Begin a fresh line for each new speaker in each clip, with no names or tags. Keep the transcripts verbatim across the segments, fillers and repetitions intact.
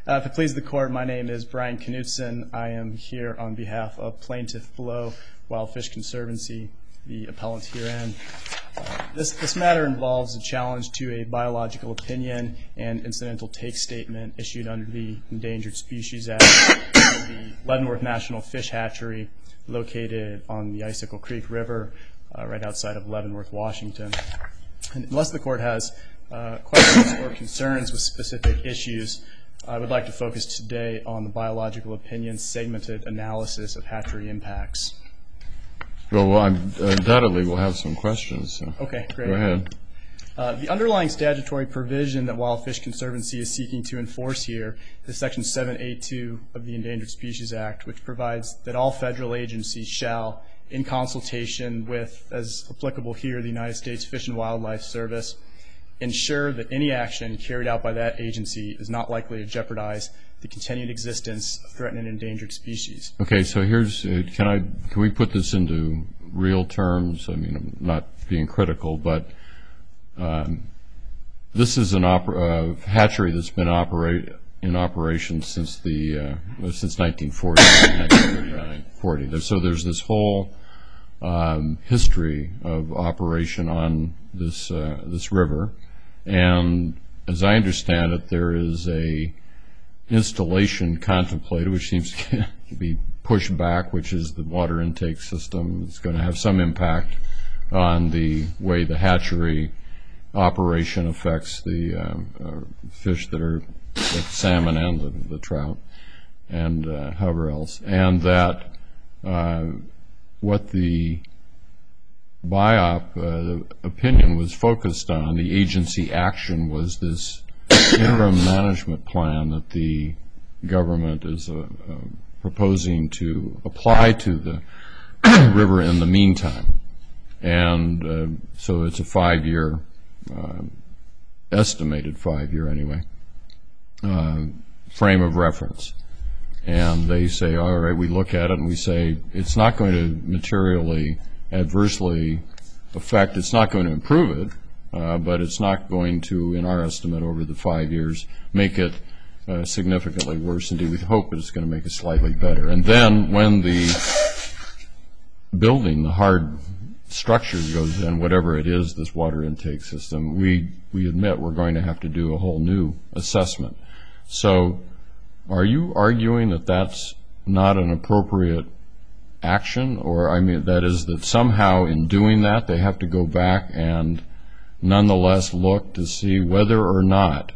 Uh, if it pleases the court, my name is Brian Knutson. I am here on behalf of Plaintiff Below Wild Fish Conservancy, the appellant herein. Uh, this, this matter involves a challenge to a biological opinion and incidental take statement issued under the Endangered Species Act of the Leavenworth National Fish Hatchery located on the Icicle Creek River uh, right outside of Leavenworth, Washington. And unless the court has uh, questions or concerns with specific issues, I would like to focus today on the biological opinion segmented analysis of hatchery impacts.
Well, well I'm, undoubtedly we'll have some questions. So.
Okay, great.
Go ahead.
Uh, the underlying statutory provision that Wild Fish Conservancy is seeking to enforce here is Section seven A two of the Endangered Species Act, which provides that all federal agencies shall, in consultation with, as applicable here, the United States Fish and Wildlife Service, ensure that any action carried out by that agency is not likely to jeopardize the continued existence of threatened and endangered species.
Okay, so here's, uh, can I, can we put this into real terms? I mean, I'm not being critical, but um, this is an opera, uh, hatchery that's been operate, in operation since the, uh, since nineteen forty, nineteen thirty-nine, forty. So there's this whole um, history of operation on this, uh, this river. And as I understand it, there is a installation contemplated, which seems to be pushed back, which is the water intake system. It's going to have some impact on the way the hatchery operation affects the um, uh, fish that are the salmon and the, the trout and uh, however else. And that uh, what the B I O P uh, opinion was focused on, the agency action, was this interim management plan that the government is uh, uh, proposing to apply to the river in the meantime. And uh, so it's a five-year, uh, estimated five-year anyway, uh, frame of reference. And they say, all right, we look at it and we say, it's not going to materially adversely affect, it's not going to improve it, uh, but it's not going to, in our estimate over the five years, make it uh, significantly worse. Indeed, we hope it's going to make it slightly better. And then when the building, the hard structure goes in, whatever it is, this water intake system, we, we admit we're going to have to do a whole new assessment. So are you arguing that that's not an appropriate action? Or, I mean, that is that somehow in doing that they have to go back and nonetheless look to see whether or not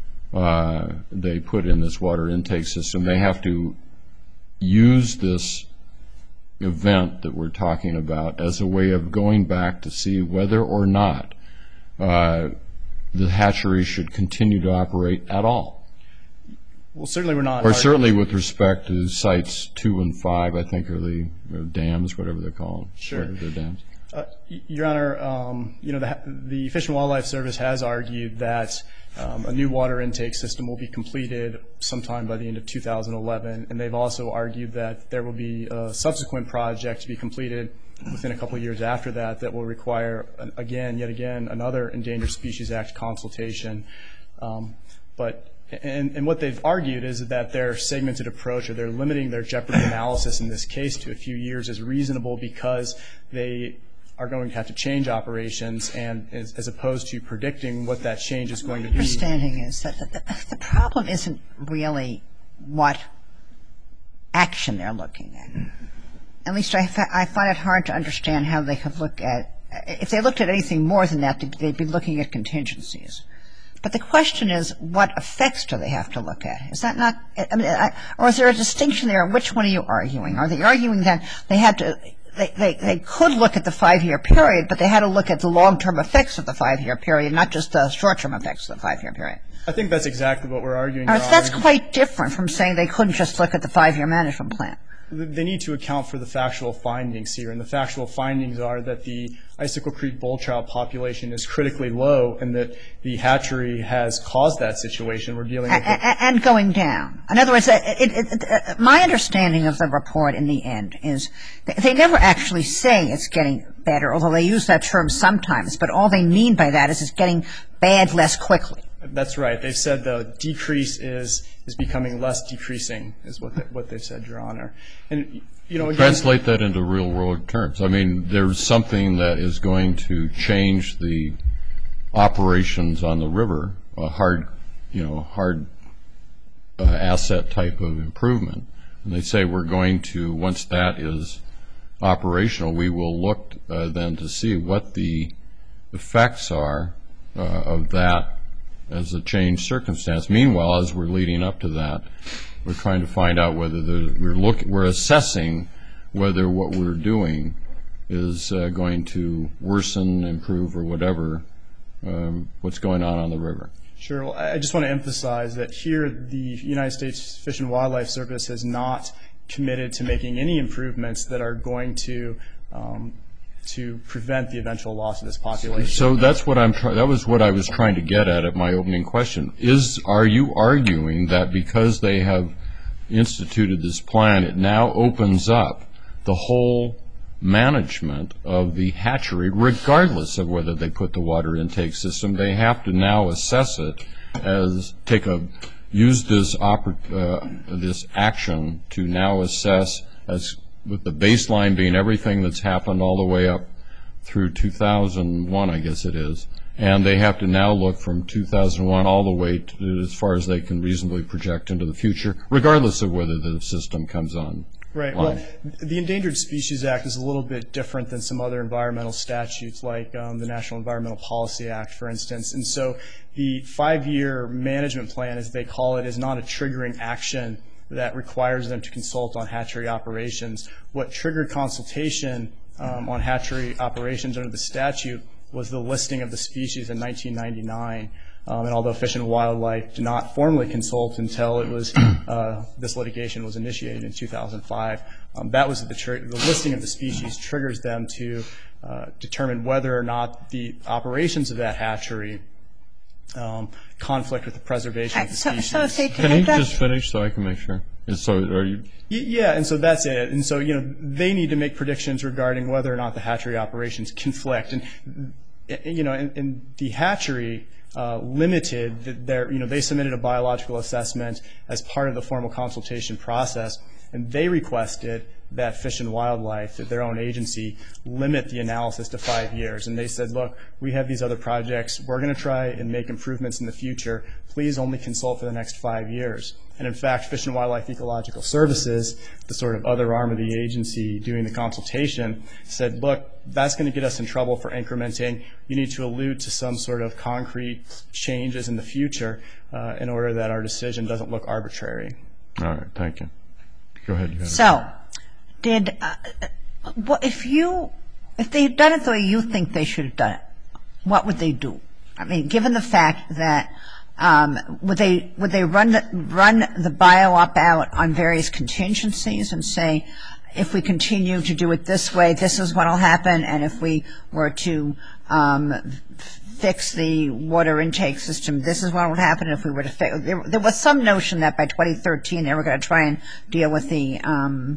uh, they put in this water intake system, they have to use this event that we're talking about as a way of going back to see whether or not uh, the hatchery should continue to operate at all?
Well, certainly we're not.
Or certainly with respect to sites two and five, I think, are the or dams, whatever they call them.
Sure.
They're dams.
Uh, Your Honor, um, you know, the, the Fish and Wildlife Service has argued that um, a new water intake system will be completed sometime by the end of two thousand eleven, and they've also argued that there will be a subsequent project to be completed within a couple of years after that that will require, again, yet again, another Endangered Species Act consultation. Um, but And, and what they've argued is that their segmented approach, or they're limiting their jeopardy analysis in this case to a few years, is reasonable because they are going to have to change operations, and as, as opposed to predicting what that change is going to be.
My understanding is that the, the problem isn't really what action they're looking at. At least I, I find it hard to understand how they could look at, if they looked at anything more than that, they'd be looking at contingencies. But the question is, what effects do they have to look at? Is that not, I mean, I, or is there a distinction there? Which one are you arguing? Are they arguing that they had to, they, they, they could look at the five-year period, but they had to look at the long-term effects of the five-year period, not just the short-term effects of the five-year period?
I think that's exactly what we're arguing.
Right, so that's quite different from saying they couldn't just look at the five-year management plan.
They need to account for the factual findings here, and the factual findings are that the Icicle Creek bull trout population is critically low, and that the hatchery has caused that situation. We're dealing with
and, and going down. In other words, it, it, it, it, my understanding of the report in the end is they never actually say it's getting better, although they use that term sometimes. But all they mean by that is it's getting bad less quickly.
That's right. They've said the decrease is is becoming less decreasing, is what they, what they've said, Your Honor. And you know, again,
translate that into real world terms. I mean, there's something that is going to change the operations on the river, a hard, you know, hard uh, asset type of improvement. And they say we're going to, once that is operational, we will look uh, then to see what the effects are uh, of that as a changed circumstance. Meanwhile, as we're leading up to that, we're trying to find out whether the, we're look, we're assessing whether what we're doing is uh, going to worsen, improve, or whatever um, what's going on on the river.
Sure. Well, I just want to emphasize that here the United States Fish and Wildlife Service has not committed to making any improvements that are going to um, to prevent the eventual loss of this population.
So that's what I'm trying. That was what I was trying to get at at my opening question. Is are you arguing that because they have instituted this plan, it now opens up the whole management of the hatchery, regardless of whether they put the water intake system? They have to now assess it as take a use this oper, uh, this action to now assess as with the baseline being everything that's happened all the way up through two thousand one, I guess it is, and they have to now look from two thousand one all the way to as far as they can reasonably project into the future, regardless of whether the system comes on.
Right. Well, the Endangered Species Act is a little bit different than some other environmental statutes, like um, the National Environmental Policy Act, for instance. And so the five-year management plan, as they call it, is not a triggering action that requires them to consult on hatchery operations. What triggered consultation um, on hatchery operations under the statute was the listing of the species in nineteen ninety-nine. Um, and although Fish and Wildlife did not formally consult until it was uh, this litigation was initiated in two thousand five, um, that was the, tr the listing of the species triggers them to uh, determine whether or not the operations of that hatchery um, conflict with the preservation of the
so,
species.
so if they
Can you just finish so I can make sure? And so are you?
Yeah, and so that's it. And so, you know, they need to make predictions regarding whether or not the hatchery operations conflict. And, you know, in, in the hatchery uh, limited, their, you know, they submitted a biological assessment as part of the formal consultation process, and they requested that Fish and Wildlife, that their own agency, limit the analysis to five years. And they said, look, we have these other projects. We're going to try and make improvements in the future. Please only consult for the next five years. And in fact, Fish and Wildlife Ecological Services, the sort of other arm of the agency doing the consultation, said, look, that's going to get us in trouble for incrementing. You need to allude to some sort of concrete changes in the future uh, in order that our decision doesn't look arbitrary.
All right, thank you. Go ahead. You had
so, did uh, what if you if they had done it the way you think they should have done it? What would they do? I mean, given the fact that Um, would they would they run the, run the bio-op out on various contingencies and say, if we continue to do it this way, this is what will happen, and if we were to um, fix the water intake system, this is what would happen. If we were to fix, there, there was some notion that by twenty thirteen they were going to try and deal with the um,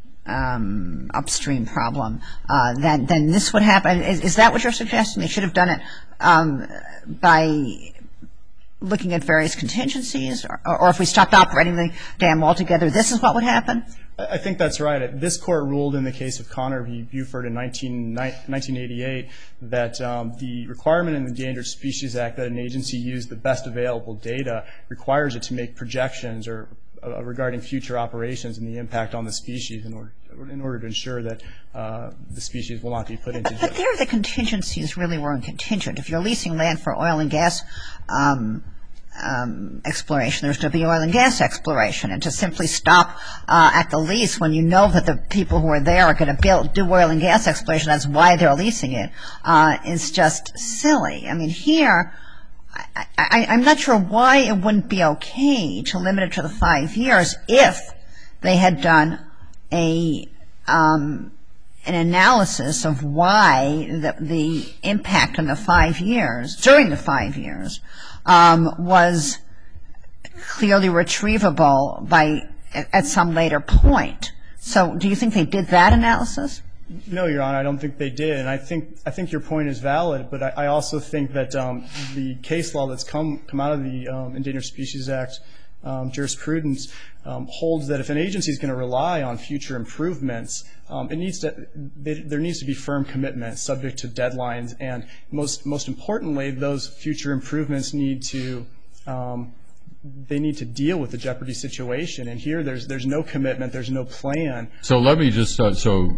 um, upstream problem. Uh, then then this would happen. Is, is that what you're suggesting? They should have done it um, by looking at various contingencies, or, or if we stopped operating the dam altogether, this is what would happen?
I think that's right. This court ruled in the case of Connor v. Buford in nineteen eighty-eight that um, the requirement in the Endangered Species Act that an agency use the best available data requires it to make projections or uh, regarding future operations and the impact on the species in order in order to ensure that uh, the species will not be put into.
But, but there, the contingencies really weren't contingent. If you're leasing land for oil and gas um, um, exploration, there's going to be oil and gas exploration, and to simply stop uh, at the lease when you know that the people who are there are going to build do oil and gas exploration, that's why they're leasing it, uh, is just silly. I mean, here. I, I, I'm not sure why it wouldn't be okay to limit it to the five years if they had done a um, an analysis of why the, the impact in the five years, during the five years, um, was clearly retrievable by at some later point. So do you think they did that analysis?
No, Your Honor, I don't think they did, and I think I think your point is valid. But I, I also think that um, the case law that's come come out of the um, Endangered Species Act um, jurisprudence um, holds that if an agency is going to rely on future improvements, um, it needs to they, there needs to be firm commitment, subject to deadlines, and most most importantly, those future improvements need to um, they need to deal with the jeopardy situation. And here, there's there's no commitment, there's no plan.
So let me just uh, so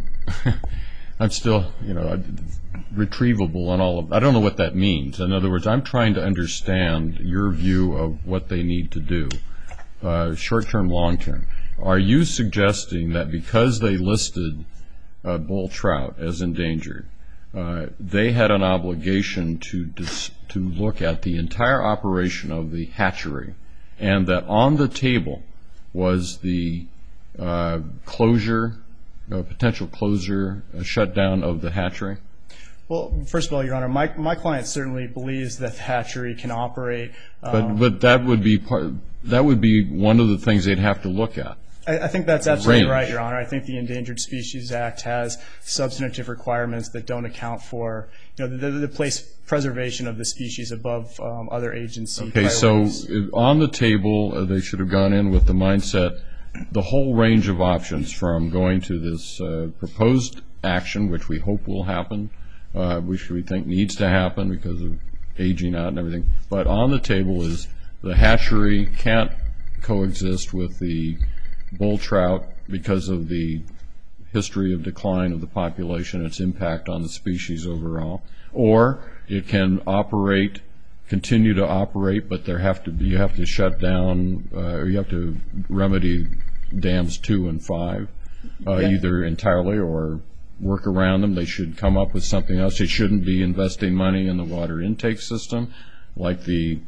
I'm still you know retrievable on all of. I don't know what that means. In other words, I'm trying to understand your view of what they need to do, uh, short term, long term. Are you suggesting that because they listed uh, bull trout as endangered, uh, they had an obligation to dis- to look at the entire operation of the hatchery, and that on the table was the uh, closure, uh, potential closure, uh, shutdown of the hatchery?
Well, first of all, Your Honor, my my client certainly believes that the hatchery can operate.
But
Um,
but that would be part. That would be one of the things they'd have to look at.
I, I think that's absolutely
Range.
right, Your Honor. I think the Endangered Species Act has substantive requirements that don't account for, you know, the, the place preservation of the species above um, other agency
Okay,
priorities.
so uh, on the table, uh, they should have gone in with the mindset, the whole range of options from going to this uh, proposed action, which we hope will happen, uh, which we think needs to happen because of aging out and everything. But on the table is the hatchery can't coexist with the bull trout because of the history of decline of the population, its impact on the species overall, or it can operate, continue to operate, but there have to be, you have to shut down, uh, or you have to remedy dams two and five, uh,
Yeah.
either entirely or work around them. They should come up with something else. They shouldn't be investing money in the water intake system, like the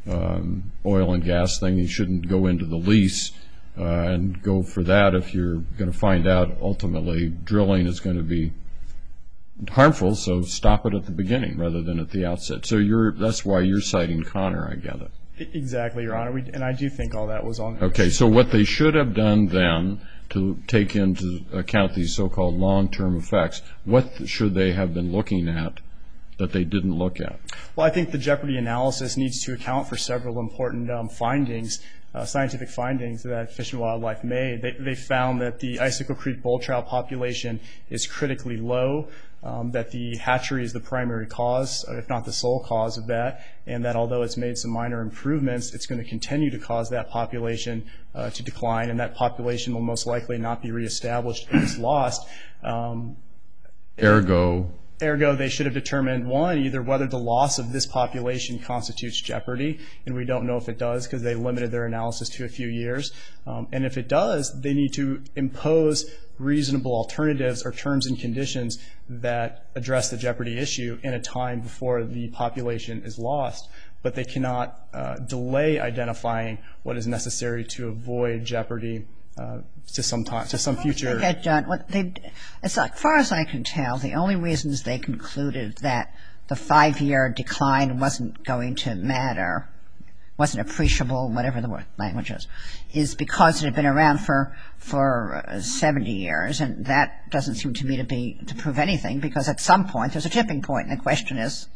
um, oil and gas thing. You shouldn't go into the lease Uh, and go for that if you're going to find out ultimately drilling is going to be harmful, so stop it at the beginning rather than at the outset. So you're that's why you're citing Connor, I gather.
Exactly, Your Honor. We, and I do think all that was on.
Okay, so what they should have done then to take into account these so-called long-term effects, what should they have been looking at that they didn't look at?
Well, I think the jeopardy analysis needs to account for several important um, findings, uh, scientific findings that Fish and Wildlife made. They, they found that the Icicle Creek bull trout population is critically low, um, that the hatchery is the primary cause, if not the sole cause of that, and that although it's made some minor improvements, it's going to continue to cause that population uh, to decline, and that population will most likely not be reestablished if it's lost. Um,
Ergo...
Ergo, they should have determined, one, either whether the loss of this population constitutes jeopardy, and we don't know if it does because they limited their analysis to a few years. Um, and if it does, they need to impose reasonable alternatives or terms and conditions that address the jeopardy issue in a time before the population is lost. But they cannot uh, delay identifying what is necessary to avoid jeopardy Uh, to some time, to some future.
They had done what they, as far as I can tell, the only reasons they concluded that the five-year decline wasn't going to matter, wasn't appreciable, whatever the word language is, is because it had been around for for seventy years, and that doesn't seem to me to be to prove anything, because at some point there's a tipping point, and the question is.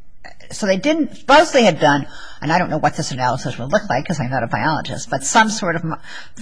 So they didn't, suppose they had done, and I don't know what this analysis would look like because I'm not a biologist, but some sort of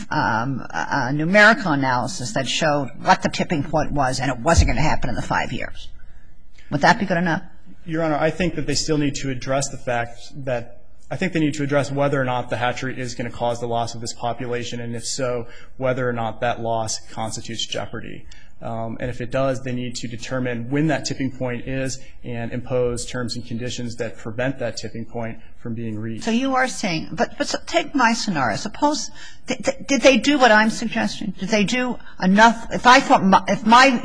um, uh, numerical analysis that showed what the tipping point was, and it wasn't going to happen in the five years. Would that be good enough?
Your Honor, I think that they still need to address the fact that, I think they need to address whether or not the hatchery is going to cause the loss of this population, and if so, whether or not that loss constitutes jeopardy. Um, and if it does, they need to determine when that tipping point is and impose terms and conditions that prevent that tipping point from being reached.
So you are saying, but, but so take my scenario. Suppose, th- th- did they do what I'm suggesting? Did they do enough? If I thought, my, if my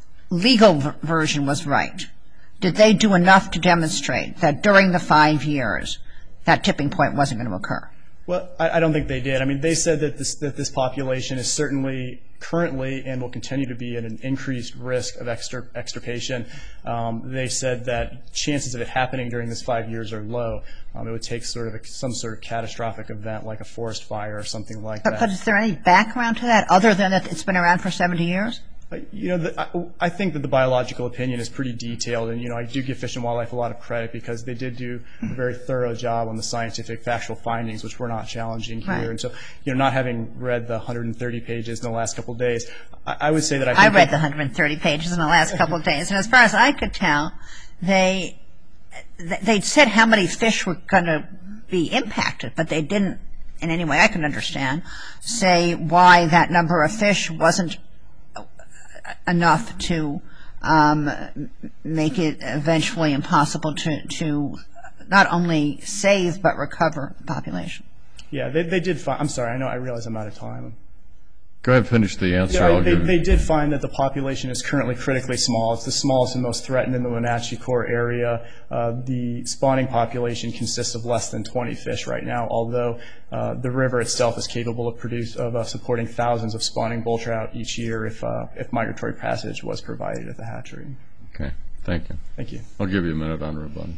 legal v- version was right, did they do enough to demonstrate that during the five years that tipping point wasn't going to occur?
Well, I, I don't think they did. I mean, they said that this, that this population is certainly currently and will continue to be at an increased risk of extir- extirpation. Um, they said that chances of it happening during this five years are low. Um, it would take sort of a, some sort of catastrophic event like a forest fire or something like
but,
that.
But is there any background to that other than that it's been around for seventy years?
You know, the, I, I think that the biological opinion is pretty detailed, and, you know, I do give Fish and Wildlife a lot of credit because they did do a very thorough job on the scientific, factual findings, which we're not challenging here.
Right.
And so, you know, not having read the one hundred thirty pages in the last couple of days, I, I would say that I think
I read
that,
the one hundred thirty pages in the last couple of days, and as far as I could tell, they they'd said how many fish were going to be impacted, but they didn't, in any way I can understand, say why that number of fish wasn't enough to um, make it eventually impossible to, to not only save but recover the population.
Yeah, they, they did find, I'm sorry, I know, I realize I'm out of time.
Go ahead and finish the answer.
Yeah,
I'll
they,
give
they did find that the population is currently critically small. It's the smallest and most threatened in the Wenatchee Core area. Uh, the spawning population consists of less than twenty fish right now, although uh, the river itself is capable of produce of uh, supporting thousands of spawning bull trout each year if uh, if migratory passage was provided at the hatchery.
Okay, thank you.
Thank you.
I'll give you a minute on rebuttal.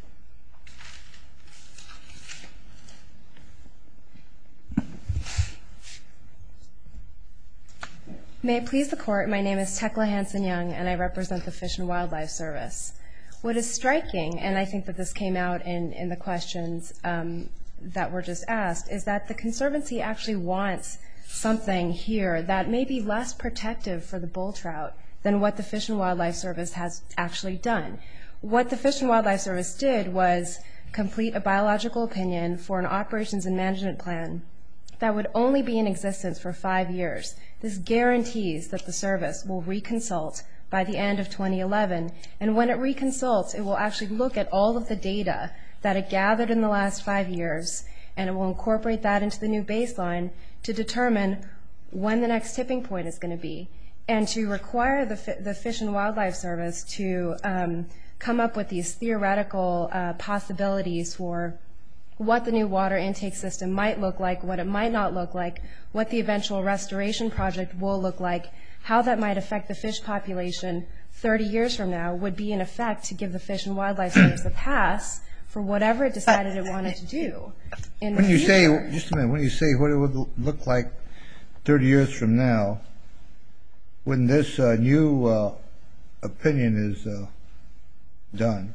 May it please the Court, my name is Tekla Hanson-Young, and I represent the Fish and Wildlife Service. What is striking, and I think that this came out in, in the questions um, that were just asked, is that the Conservancy actually wants something here that may be less protective for the bull trout than what the Fish and Wildlife Service has actually done. What the Fish and Wildlife Service did was complete a biological opinion for an operations and management plan that would only be in existence for five years. This guarantees that the service will reconsult by the end of twenty eleven, and when it reconsults, it will actually look at all of the data that it gathered in the last five years, and it will incorporate that into the new baseline to determine when the next tipping point is going to be, and to require the, the Fish and Wildlife Service to um, come up with these theoretical uh, possibilities for what the new water intake system might look like, what it might not look like, what the eventual restoration project will look like, how that might affect the fish population thirty years from now would be in effect to give the Fish and Wildlife Service a pass for whatever it decided it wanted to do. In
when
the
you
future.
say, just a minute, when you say what it would look like thirty years from now, when this uh, new uh, opinion is uh, done,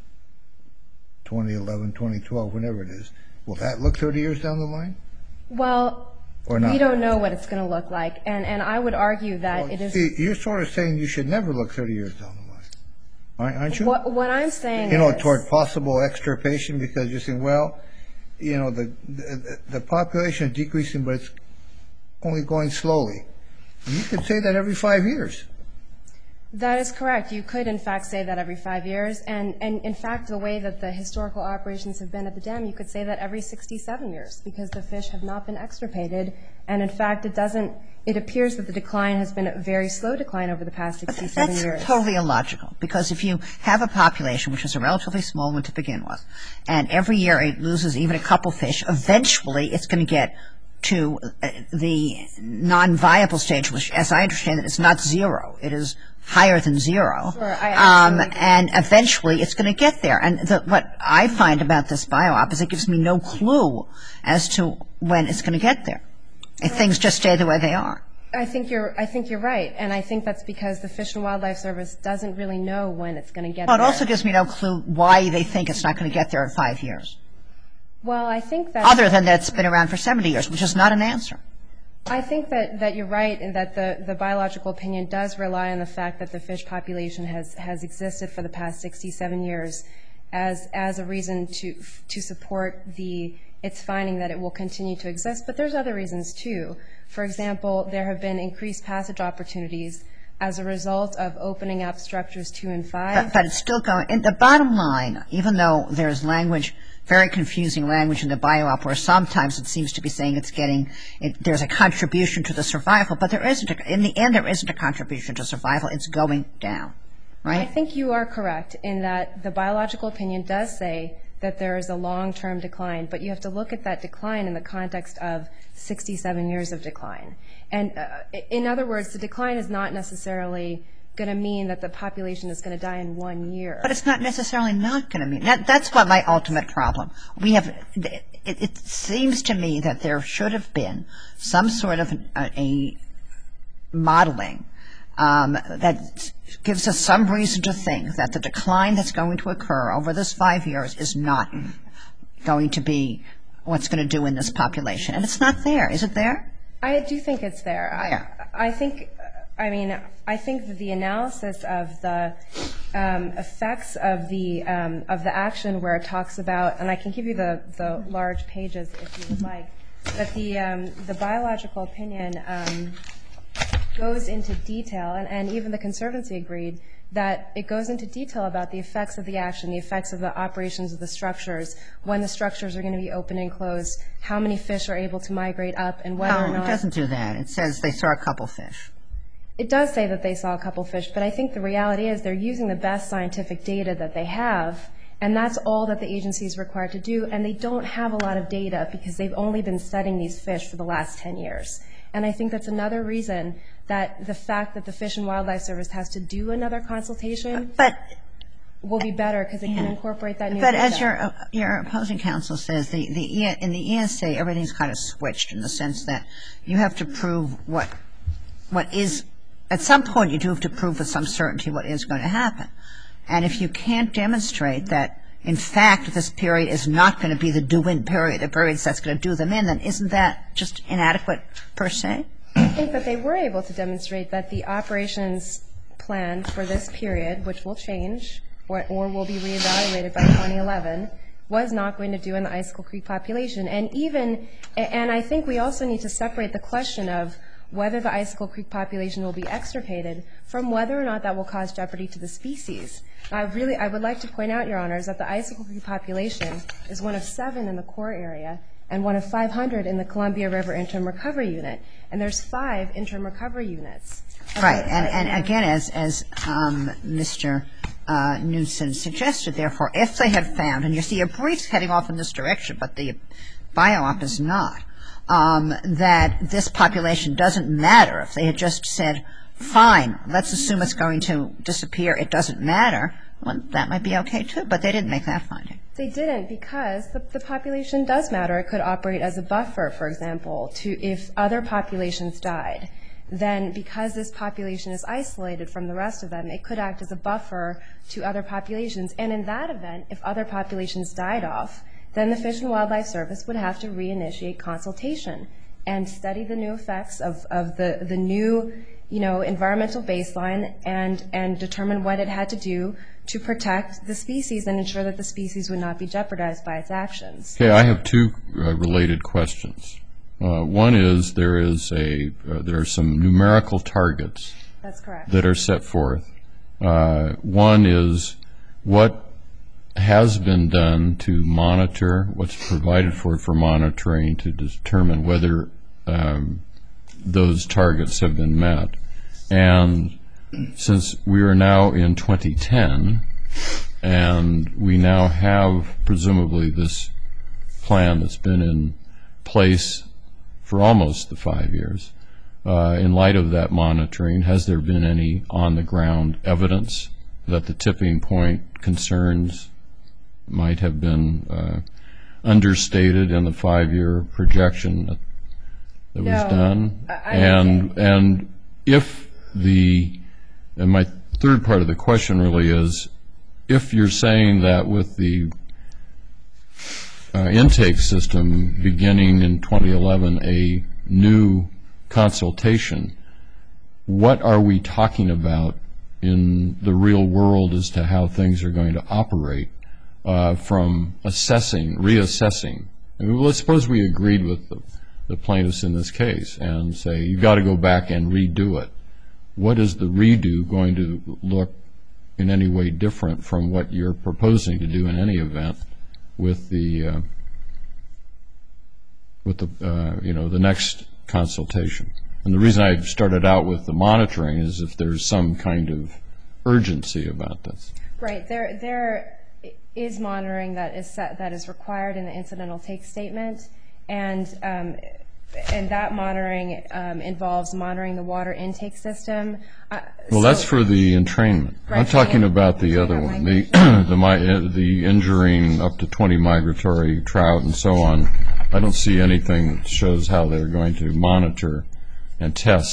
twenty eleven, twenty twelve, whenever it is, will that look thirty years down the line?
Well,
Or not?
we don't know what it's going to look like, and, and I would argue that
Well,
it is...
see, you're sort of saying you should never look thirty years down the line, aren't, aren't you?
What, what I'm saying
You know,
is...
toward possible extirpation, because you're saying, well, you know, the, the, the population is decreasing, but it's only going slowly. And you could say that every five years.
That is correct. You could, in fact, say that every five years. And, and in fact, the way that the historical operations have been at the dam, you could say that every sixty-seven years because the fish have not been extirpated. And in fact, it doesn't, it appears that the decline has been a very slow decline over the past sixty-seven
That's
years.
That's totally illogical, because if you have a population, which is a relatively small one to begin with, and every year it loses even a couple fish, eventually it's going to get to the non-viable stage, which, as I understand it, is not zero. It is higher than zero.
Sure, I
um, and eventually it's going to get there. And the, what I find about this bio-op is it gives me no clue as to when it's going to get there, if things just stay the way they are.
I think you're. I think you're right, and I think that's because the Fish and Wildlife Service doesn't really know when it's going to get
well,
there.
It also gives me no clue why they think it's not going to get there in five years.
Well, I think that
other than that it's been around for seventy years, which is not an answer.
I think that, that you're right, and that the, the biological opinion does rely on the fact that the fish population has, has existed for the past sixty-seven years as as a reason to to support the its finding that it will continue to exist. But there's other reasons too. For example, there have been increased passage opportunities as a result of opening up structures two and five.
But, but it's still going. And the bottom line, even though there's language, very confusing language in the bio-op, where sometimes it seems to be saying it's getting, it, there's a contribution to the survival, but there isn't. A, in the end, there isn't a contribution to survival. It's going down, right?
I think you are correct in that the biological opinion does say that there is a long-term decline, but you have to look at that decline in the context of sixty-seven years of decline. And uh, in other words, the decline is not necessarily going to mean that the population is going to die in one year.
But it's not necessarily not going to mean that. That's what my ultimate problem. We have. It, it seems to me that there should have been some sort of a, a modeling um, that gives us some reason to think that the decline that's going to occur over this five years is not going to be what's going to do in this population. And it's not there. Is it there?
I do think it's there.
Where?
I, I think, I mean, I think that the analysis of the um, effects of the um, of the action where it talks about, and I can give you the, the large pages if you would like, that the um, the biological opinion um, goes into detail, and, and even the Conservancy agreed that it goes into detail about the effects of the action, the effects of the operations of the structures, when the structures are going to be open and closed, how many fish are able to migrate up, and whether
no,
or not...
it doesn't do that. It says they saw a couple fish.
It does say that they saw a couple fish, but I think the reality is they're using the best scientific data that they have, and that's all that the agency is required to do, and they don't have a lot of data because they've only been studying these fish for the last ten years. And I think that's another reason that the fact that the Fish and Wildlife Service has to do another consultation
but,
will be better because it can incorporate that new
but
data.
as your uh, your opposing counsel says, the, the e, in the E S A, everything's kind of switched in the sense that you have to prove what what is, at some point you do have to prove with some certainty what is going to happen. And if you can't demonstrate that, in fact, this period is not going to be the do-in period, the period that's going to do them in, then isn't that just inadequate per se?
I think that they were able to demonstrate that the operations plan for this period, which will change or, or will be reevaluated by twenty eleven, was not going to do in the Icicle Creek population. And even, and I think we also need to separate the question of whether the Icicle Creek population will be extirpated from whether or not that will cause jeopardy to the species. I really, I would like to point out, Your Honors, that the Icicle Creek population is one of seven in the core area and one of five hundred in the Columbia River Interim Recovery Unit. And there's five interim recovery units.
Right, and, and again, as, as um, Mister Uh, Newsom suggested, therefore, if they had found, and you see a brief heading off in this direction, but the bio-op is not, um, that this population doesn't matter. If they had just said, fine, let's assume it's going to disappear, it doesn't matter, well, that might be okay too, but they didn't make that finding.
They didn't because the, the population does matter. It could operate as a buffer, for example, to if other populations died. Then because this population is isolated from the rest of them, it could act as a buffer to other populations. And in that event, if other populations died off, then the Fish and Wildlife Service would have to reinitiate consultation and study the new effects of, of the, the new, you know, environmental baseline and, and determine what it had to do to protect the species and ensure that the species would not be jeopardized by its actions.
Okay, I have two uh, related questions. Uh, one is there is a uh, there are some numerical targets.
That's correct.
That are set forth. Uh, one is what has been done to monitor, what's provided for for monitoring to determine whether um, those targets have been met. And since we are now in twenty ten and we now have presumably this plan that's been in place for almost the five years. Uh, in light of that monitoring, has there been any on-the-ground evidence that the tipping point concerns might have been uh, understated in the five-year projection that, that
no,
was done?
I, I
and and if the and my third part of the question really is, if you're saying that with the Uh, intake system beginning in twenty eleven, a new consultation, what are we talking about in the real world as to how things are going to operate uh, from assessing, reassessing? I mean, let's suppose we agreed with the, the plaintiffs in this case and say, you've got to go back and redo it. What is the redo going to look in any way different from what you're proposing to do in any event with the uh, with the uh, you know the next consultation? And the reason I started out with the monitoring is if there's some kind of urgency about this.
Right. There there is monitoring that is set, that is required in the incidental take statement, and um, and that monitoring um, involves monitoring the water intake system. Uh,
well,
so
that's for the entrainment.
Right,
I'm talking about the other one, the the, my, the injuring up to twenty migratory trout and so on. I don't see anything that shows how they're going to monitor and test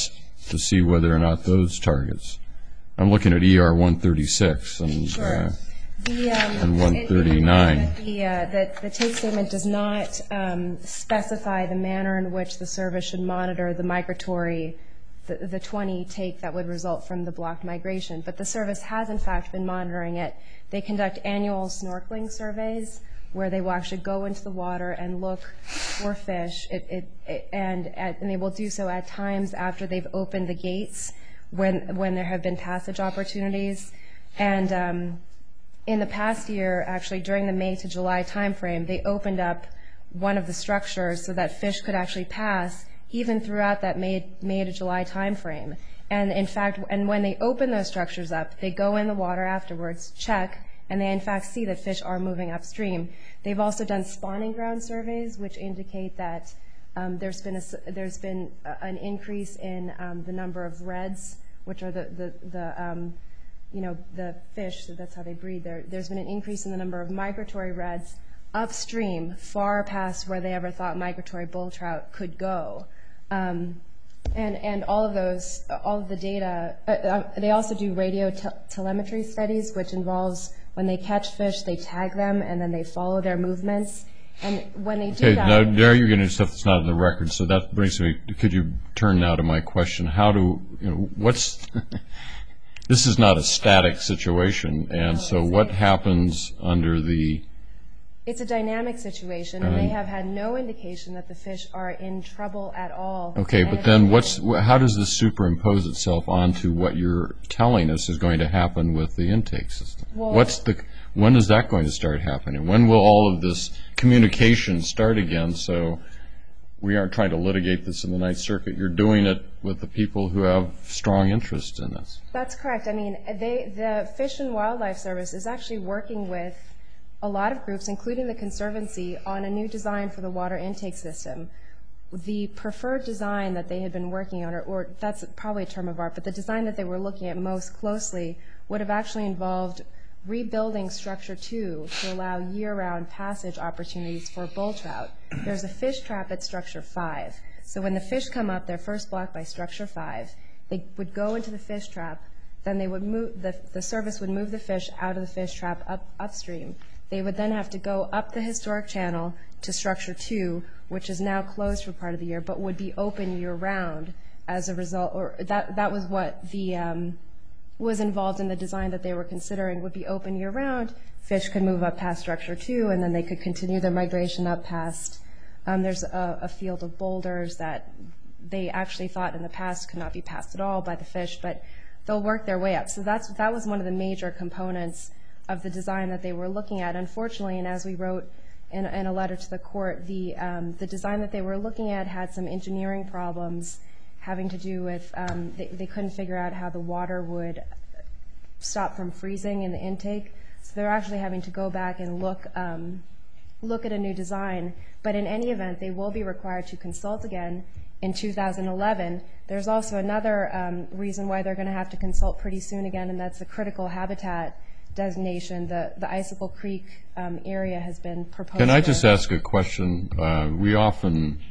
to see whether or not those targets. I'm looking at E R one thirty-six and
Sure.
uh,
The, um,
and one thirty-nine.
It, it, the, uh, the, the take statement does not um, specify the manner in which the service should monitor the migratory, the, the twenty take that would result from the blocked migration. But the service has, in fact, been monitoring it. They conduct annual snorkeling surveys where they will actually go into the water and look for fish, it, it, it, and, at, and they will do so at times after they've opened the gates when, when there have been passage opportunities. And um, in the past year, actually during the May to July timeframe, they opened up one of the structures so that fish could actually pass even throughout that May, May to July timeframe. And in fact, and when they open those structures up, they go in the water afterwards, check, and they in fact see that fish are moving upstream. They've also done spawning ground surveys, which indicate that um, there's been a, there's been a, an increase in um, the number of reds, which are the the, the um, you know the fish. So that's how they breed. There, there's been an increase in the number of migratory reds upstream, far past where they ever thought migratory bull trout could go. Um, And, and all of those, all of the data, uh, uh, they also do radio te telemetry studies, which involves when they catch fish, they tag them, and then they follow their movements. And when they do
okay,
that...
now, now you're getting stuff that's not in the record, so that brings me, could you turn now to my question, how do, you know, what's, this is not a static situation, and
No,
so
it's
what
not.
happens under the...
It's a dynamic situation, and
Um,
they have had no indication that the fish are in trouble at all.
Okay,
And
but
if
then
anything-
what's, wh- how does this superimpose itself onto what you're telling us is going to happen with the intake system?
Well-
What's the, when is that going to start happening? When will all of this communication start again, so we aren't trying to litigate this in the Ninth Circuit? You're doing it with the people who have strong interest in this.
That's correct. I mean, they, the Fish and Wildlife Service is actually working with a lot of groups, including the Conservancy, on a new design for the water intake system. The preferred design that they had been working on, or, or that's probably a term of art, but the design that they were looking at most closely would have actually involved rebuilding Structure two to allow year-round passage opportunities for bull trout. There's a fish trap at Structure five. So when the fish come up, they're first blocked by Structure five. They would go into the fish trap, then they would move, the, the service would move the fish out of the fish trap up upstream. They would then have to go up the historic channel to Structure two, which is now closed for part of the year, but would be open year-round as a result, or that, that was what the, um, was involved in the design that they were considering, would be open year-round. Fish could move up past Structure two, and then they could continue their migration up past. Um, there's a, a field of boulders that they actually thought in the past could not be passed at all by the fish, but they'll work their way up. So that's, that was one of the major components of the design that they were looking at. Unfortunately, and as we wrote in, in a letter to the court, the, um, the design that they were looking at had some engineering problems having to do with, um, they, they couldn't figure out how the water would stop from freezing in the intake. So they're actually having to go back and look, um, look at a new design. But in any event, they will be required to consult again in two thousand eleven. There's also another um, reason why they're going to have to consult pretty soon again, and that's the critical habitat designation. The, the Icicle Creek um, area has been proposed.
Can I just
there.
ask a question? Uh, we often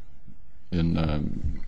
in, um,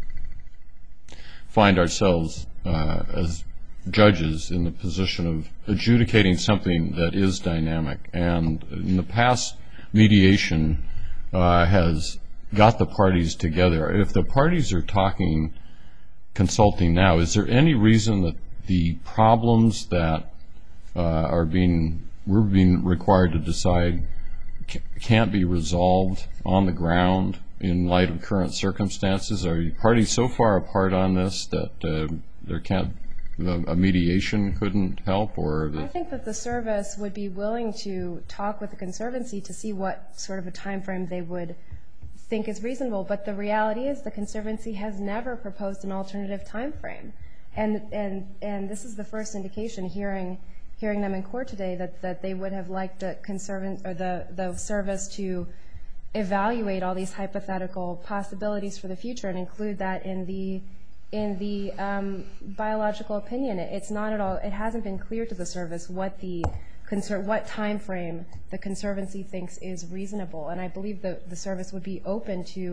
find ourselves uh, as judges in the position of adjudicating something that is dynamic. And in the past, mediation uh, has got the parties together. If the parties are talking, consulting now, is there any reason that the problems that Uh, are being, we're being required to decide ca can't be resolved on the ground in light of current circumstances? Are you parties so far apart on this that uh, there can't, a mediation couldn't help? Or the
I think that the service would be willing to talk with the Conservancy to see what sort of a time frame they would think is reasonable, but the reality is the Conservancy has never proposed an alternative time frame. And, and, and this is the first indication hearing hearing them in court today that, that they would have liked the conservan or the, the service to evaluate all these hypothetical possibilities for the future and include that in the in the um, biological opinion. It, it's not at all, it hasn't been clear to the service what the conser what time frame the Conservancy thinks is reasonable, and I believe the, the service would be open to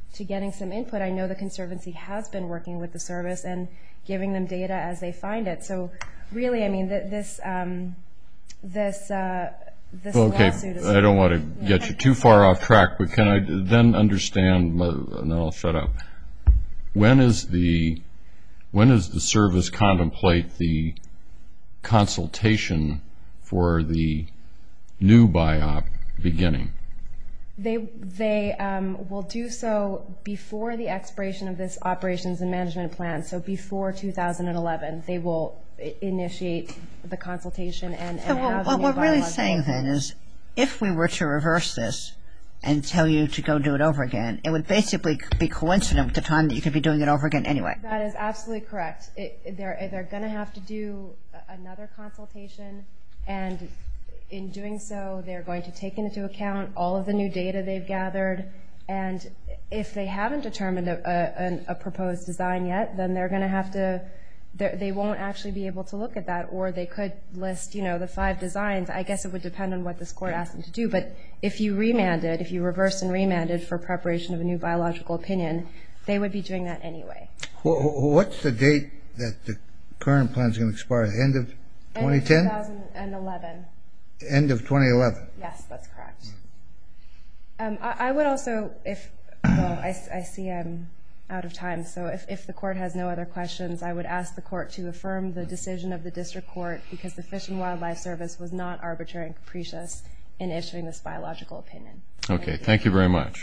to getting some input. I know the Conservancy has been working with the service and giving them data as they find it. So really, I mean, th this um, this uh, this
okay,
lawsuit is...
I don't want to get you too far off track, but can I then understand, and then I'll shut up, when is the, when does the service contemplate the consultation for the new biop beginning?
They, they um, will do so before the expiration of this operations and management plan, so before two thousand eleven. They will initiate the consultation and, and
so
have
what we're really saying
opinion.
then is, if we were to reverse this and tell you to go do it over again, it would basically be coincident with the time that you could be doing it over again anyway.
That is absolutely correct. It, they're they're going to have to do another consultation, and in doing so, they're going to take into account all of the new data they've gathered. And if they haven't determined a, a, a proposed design yet, then they're going to have to. They won't actually be able to look at that, or they could list, you know, the five designs. I guess it would depend on what this court asked them to do. But if you remanded, if you reversed and remanded for preparation of a new biological opinion, they would be doing that anyway.
What's the date that the current plan is going to expire? End of twenty ten?
End of twenty eleven.
End of twenty eleven.
Yes, that's correct. Um, I, I would also, if well, I, I see I'm out of time, so if, if the court has no other questions, I would ask the court to affirm the decision of the district court, because the Fish and Wildlife Service was not arbitrary and capricious in issuing this biological opinion.
Okay, thank you, thank you very much.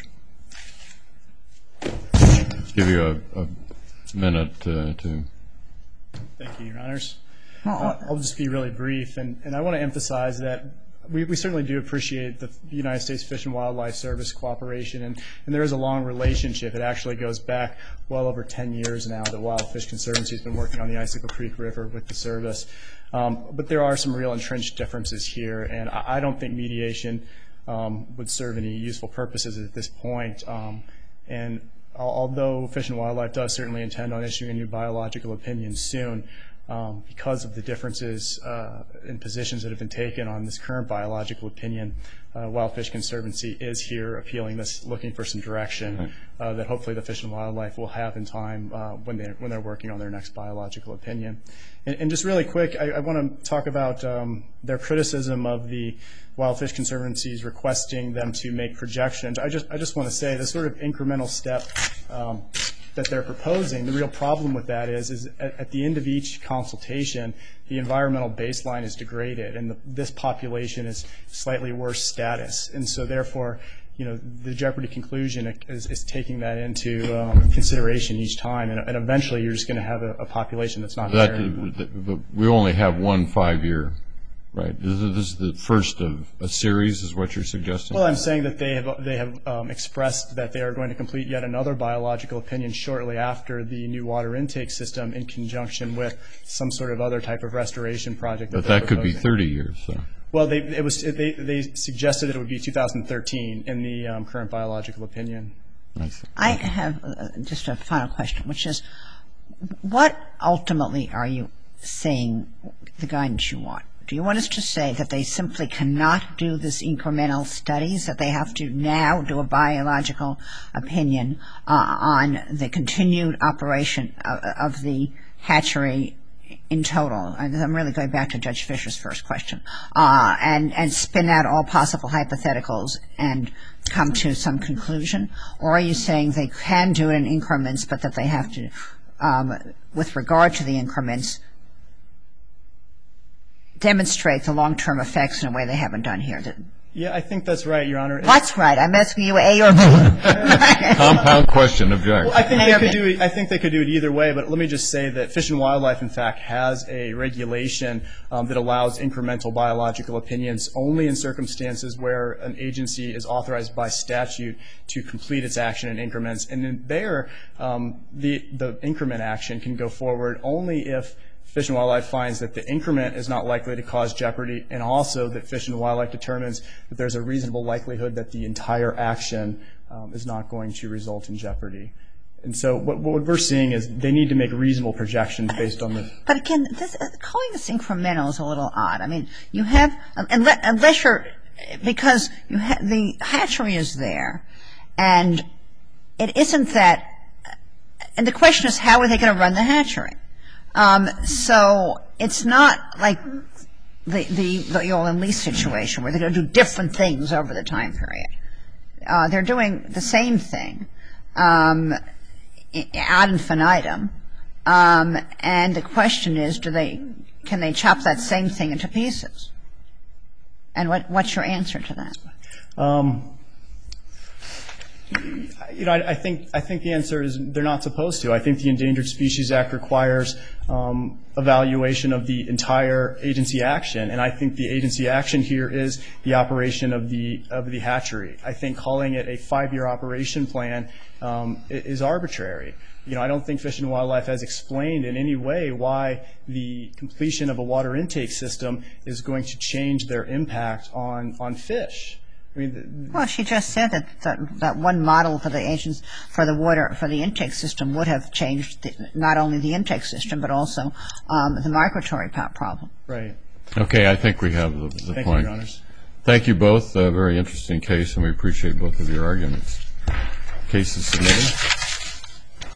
Give you a, a minute uh, to.
Thank you, Your Honors. Uh, I'll just be really brief, and, and I want to emphasize that we, we certainly do appreciate the United States Fish and Wildlife Service cooperation, and, and there is a long relationship. It actually goes back well over ten years now that Wild Fish Conservancy has been working on the Icicle Creek River with the service. Um, but there are some real entrenched differences here, and I, I don't think mediation um, would serve any useful purposes at this point. Um, and although Fish and Wildlife does certainly intend on issuing a new biological opinion soon, Um, because of the differences uh, in positions that have been taken on this current biological opinion, uh, Wild Fish Conservancy is here appealing this, looking for some direction uh, that hopefully the Fish and Wildlife will have in time uh, when they're, when they're working on their next biological opinion. And, and just really quick, I, I want to talk about um, their criticism of the Wild Fish Conservancy's requesting them to make projections. I just, I just want to say the sort of incremental step um, that they're proposing, the real problem with that is, is at, at the end of each consultation, the environmental baseline is degraded, and the, this population is slightly worse status. And so therefore, you know, the Jeopardy conclusion is, is taking that into um, consideration each time, and, and eventually you're just going to have a, a population that's not
that,
there anymore.
But we only have one five-year, right? This is, this is the first of a series, is what you're suggesting? Well,
I'm saying that they have they have um, expressed that they are going to complete yet another biological opinion shortly after the new water intake system, in conjunction with some sort of other type of restoration project. That
but that could
proposing.
be thirty years. So.
Well, they it was they they suggested it would be two thousand thirteen in the um, current biological opinion.
I see.
I have uh, just a final question, which is, what ultimately are you saying the guidance you want? Do you want us to say that they simply cannot do this incremental studies, that they have to now do a biological opinion uh, on the continued operation of, of the hatchery in total? I'm really going back to Judge Fisher's first question, uh, and, and spin out all possible hypotheticals and come to some conclusion? Or are you saying they can do it in increments, but that they have to, um, with regard to the increments, demonstrate the long-term effects in a way they haven't done here?
Yeah, I think that's right, Your Honor.
What's right? I'm asking you A or B.
Compound question, object.
Well, I think they could do it. I think they could do it either way. But let me just say that Fish and Wildlife, in fact, has a regulation um, that allows incremental biological opinions only in circumstances where an agency is authorized by statute to complete its action in increments. And then there, um, the the increment action can go forward only if Fish and Wildlife finds that the increment is not likely to cause jeopardy, and also that Fish and Wildlife determines that there's a reasonable likelihood that the entire action um, is not going to result in jeopardy. And so what, what we're seeing is they need to make reasonable projections based on the...
But again, this, uh, calling this incremental is a little odd. I mean, you have, unless, unless you're, because you ha the hatchery is there, and it isn't that, and the question is how are they going to run the hatchery? Um, so it's not like the, the, the oil and lease situation where they're going to do different things over the time period. Uh, they're doing the same thing um, ad infinitum. Um, and the question is, do they, can they chop that same thing into pieces? And what, what's your answer to that?
Um, you know, I, I think I think the answer is they're not supposed to. I think the Endangered Species Act requires um, evaluation of the entire agency action, and I think the agency action here is the operation of the of the hatchery. I think calling it a five-year operation plan um, is arbitrary. You know, I don't think Fish and Wildlife has explained in any way why the completion of a water intake system is going to change their impact on on fish. I mean, the,
well, she just said that, that that one model for the agents for the water for the intake system would have changed the, not only the intake system but also um, the migratory problem.
Right.
Okay, I think we have the, the
Thank
point.
you, Your Honors.
Thank you both. A very interesting case, and we appreciate both of your arguments. Case is submitted.